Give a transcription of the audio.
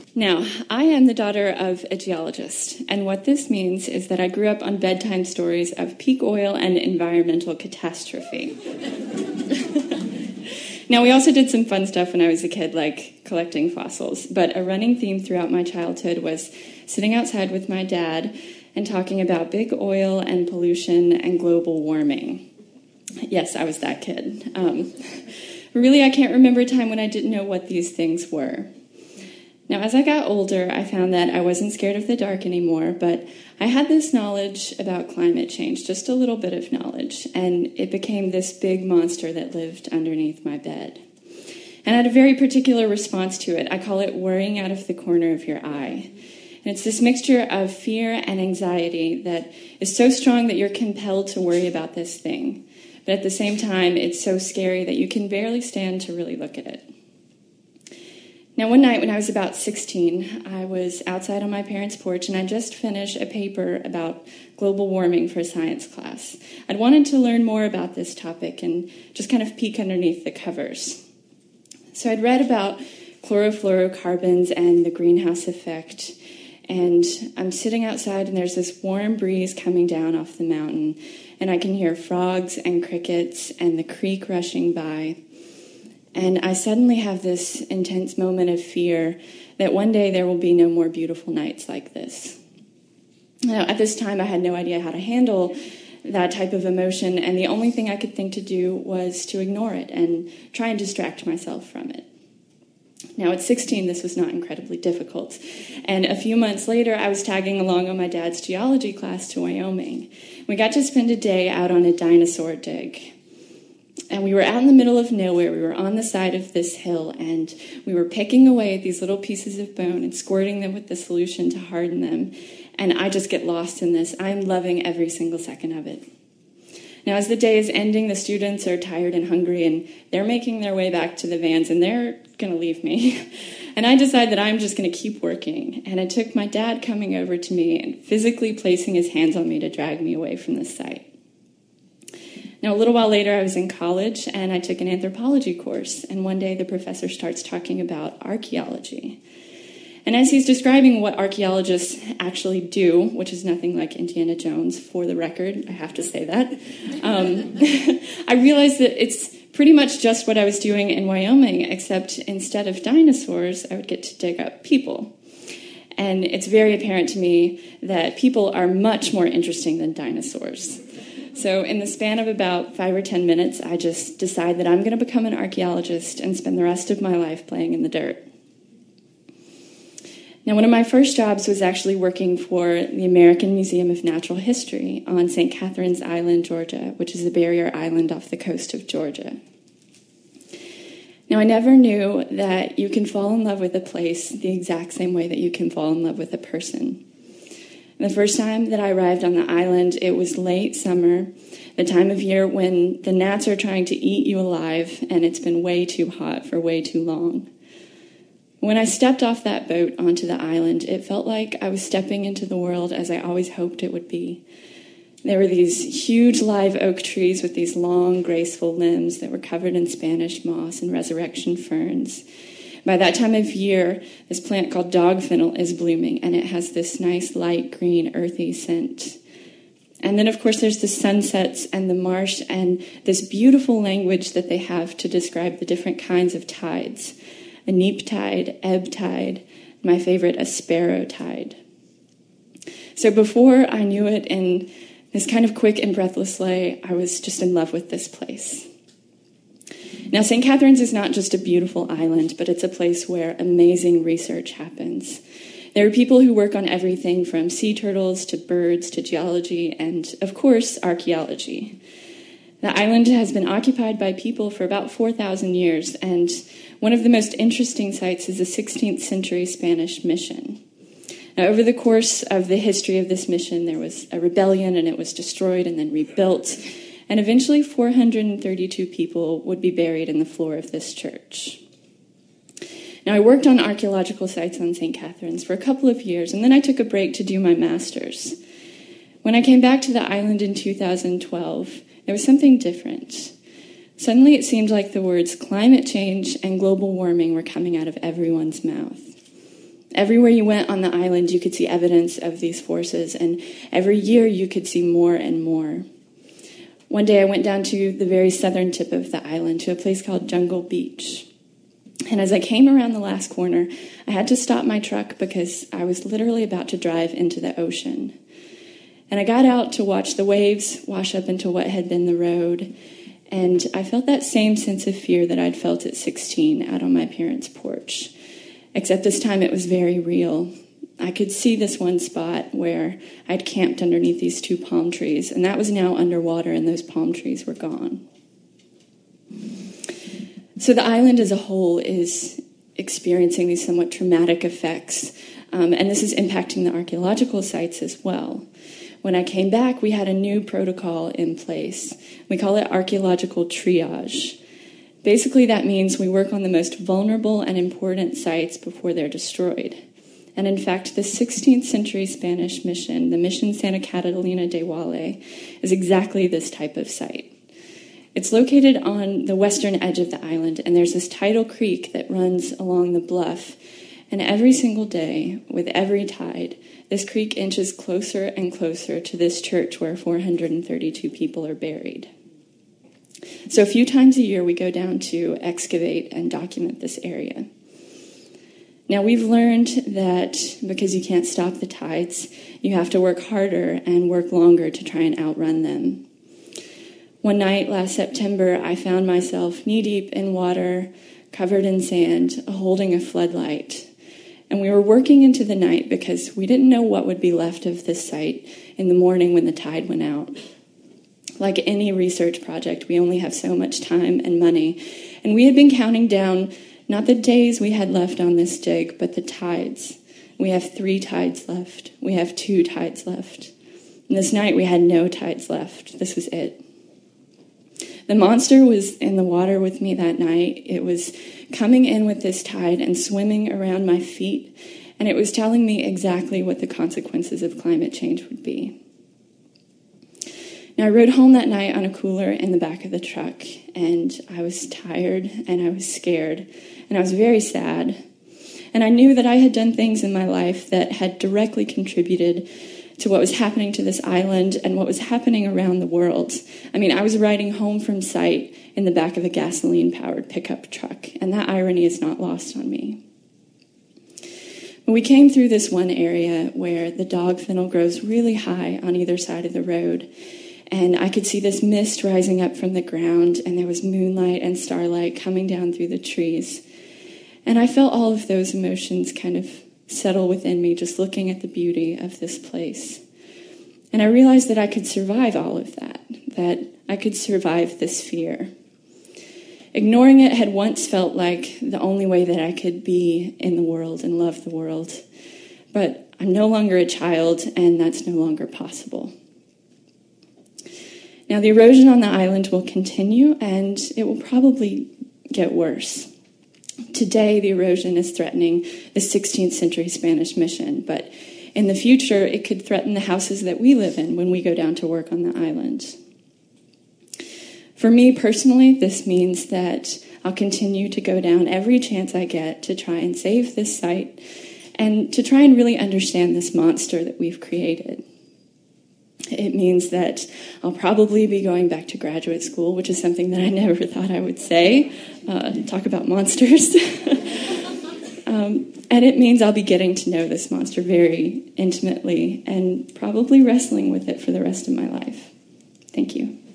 Now, I am the daughter of a geologist, and what this means is that I grew up on bedtime stories of peak oil and environmental catastrophe. Now, we also did some fun stuff when I was a kid, like collecting fossils, but a running theme throughout my childhood was sitting outside with my dad and talking about big oil and pollution and global warming. Yes, I was that kid. Really, I can't remember a time when I didn't know what these things were. Now, as I got older, I found that I wasn't scared of the dark anymore, but I had this knowledge about climate change, just a little bit of knowledge, and it became this big monster that lived underneath my bed. And I had a very particular response to it. I call it worrying out of the corner of your eye. And it's this mixture of fear and anxiety that is so strong that you're compelled to worry about this thing. But at the same time, it's so scary that you can barely stand to really look at it. Now, one night when I was about 16, I was outside on my parents' porch, and I just finished a paper about global warming for a science class. I'd wanted to learn more about this topic and just kind of peek underneath the covers. So I'd read about chlorofluorocarbons and the greenhouse effect, and I'm sitting outside, and there's this warm breeze coming down off the mountain, and I can hear frogs and crickets and the creek rushing by. And I suddenly have this intense moment of fear that one day there will be no more beautiful nights like this. Now, at this time, I had no idea how to handle that type of emotion, and the only thing I could think to do was to ignore it and try and distract myself from it. Now, at 16, this was not incredibly difficult. And a few months later, I was tagging along on my dad's geology class to Wyoming. We got to spend a day out on a dinosaur dig. And we were out in the middle of nowhere. We were on the side of this hill, and we were picking away at these little pieces of bone and squirting them with the solution to harden them. And I just get lost in this. I'm loving every single second of it. Now, as the day is ending, the students are tired and hungry, and they're making their way back to the vans, and they're going to leave me. And I decide that I'm just going to keep working. And it took my dad coming over to me and physically placing his hands on me to drag me away from this site. Now, a little while later, I was in college, and I took an anthropology course, and one day the professor starts talking about archaeology. And as he's describing what archaeologists actually do, which is nothing like Indiana Jones, for the record, I have to say that, I realized that it's pretty much just what I was doing in Wyoming, except instead of dinosaurs, I would get to dig up people. And it's very apparent to me that people are much more interesting than dinosaurs. So in the span of about 5 or 10 minutes, I just decide that I'm going to become an archaeologist and spend the rest of my life playing in the dirt. Now, one of my first jobs was actually working for the American Museum of Natural History on St. Catherine's Island, Georgia, which is a barrier island off the coast of Georgia. Now, I never knew that you can fall in love with a place the exact same way that you can fall in love with a person. The first time that I arrived on the island, it was late summer, the time of year when the gnats are trying to eat you alive, and it's been way too hot for way too long. When I stepped off that boat onto the island, it felt like I was stepping into the world as I always hoped it would be. There were these huge live oak trees with these long, graceful limbs that were covered in Spanish moss and resurrection ferns. By that time of year, this plant called dog fennel is blooming, and it has this nice light green, earthy scent. And then, of course, there's the sunsets and the marsh and this beautiful language that they have to describe the different kinds of tides. A neap tide, ebb tide, my favorite, a sparrow tide. So before I knew it, in this kind of quick and breathless way, I was just in love with this place. Now, St. Catherine's is not just a beautiful island, but it's a place where amazing research happens. There are people who work on everything from sea turtles to birds to geology and, of course, archaeology. The island has been occupied by people for about 4,000 years, and one of the most interesting sites is a 16th century Spanish mission. Now, over the course of the history of this mission, there was a rebellion, and it was destroyed and then rebuilt, and eventually 432 people would be buried in the floor of this church. Now, I worked on archaeological sites on St. Catherine's for a couple of years, and then I took a break to do my master's. When I came back to the island in 2012, there was something different. Suddenly it seemed like the words climate change and global warming were coming out of everyone's mouth. Everywhere you went on the island, you could see evidence of these forces, and every year you could see more and more. One day I went down to the very southern tip of the island, to a place called Jungle Beach. And as I came around the last corner, I had to stop my truck because I was literally about to drive into the ocean. And I got out to watch the waves wash up into what had been the road, and I felt that same sense of fear that I'd felt at 16 out on my parents' porch. Except this time it was very real. I could see this one spot where I'd camped underneath these 2 palm trees, and that was now underwater, and those palm trees were gone. So the island as a whole is experiencing these somewhat traumatic effects, and this is impacting the archaeological sites as well. When I came back, we had a new protocol in place. We call it archaeological triage. Basically, that means we work on the most vulnerable and important sites before they're destroyed. And in fact, the 16th century Spanish mission, the Mission Santa Catalina de Wale, is exactly this type of site. It's located on the western edge of the island, and there's this tidal creek that runs along the bluff. And every single day, with every tide, this creek inches closer and closer to this church where 432 people are buried. So a few times a year, we go down to excavate and document this area. Now, we've learned that because you can't stop the tides, you have to work harder and work longer to try and outrun them. One night last September, I found myself knee-deep in water, covered in sand, holding a floodlight. And we were working into the night because we didn't know what would be left of this site in the morning when the tide went out. Like any research project, we only have so much time and money. And we had been counting down not the days we had left on this dig, but the tides. We have 3 tides left. We have 2 tides left. And this night we had no tides left. This was it. The monster was in the water with me that night. It was coming in with this tide and swimming around my feet, and it was telling me exactly what the consequences of climate change would be. Now, I rode home that night on a cooler in the back of the truck, and I was tired, and I was scared, and I was very sad. And I knew that I had done things in my life that had directly contributed to what was happening to this island and what was happening around the world. I mean, I was riding home from site in the back of a gasoline-powered pickup truck, and that irony is not lost on me. When we came through this one area where the dog fennel grows really high on either side of the road, and I could see this mist rising up from the ground, and there was moonlight and starlight coming down through the trees. And I felt all of those emotions kind of settle within me just looking at the beauty of this place. And I realized that I could survive all of that I could survive this fear. Ignoring it had once felt like the only way that I could be in the world and love the world. But I'm no longer a child, and that's no longer possible. Now, the erosion on the island will continue, and it will probably get worse. Today, the erosion is threatening the 16th century Spanish mission, but in the future, it could threaten the houses that we live in when we go down to work on the island. For me personally, this means that I'll continue to go down every chance I get to try and save this site and to try and really understand this monster that we've created. It means that I'll probably be going back to graduate school, which is something that I never thought I would say. Talk about monsters. And it means I'll be getting to know this monster very intimately and probably wrestling with it for the rest of my life. Thank you.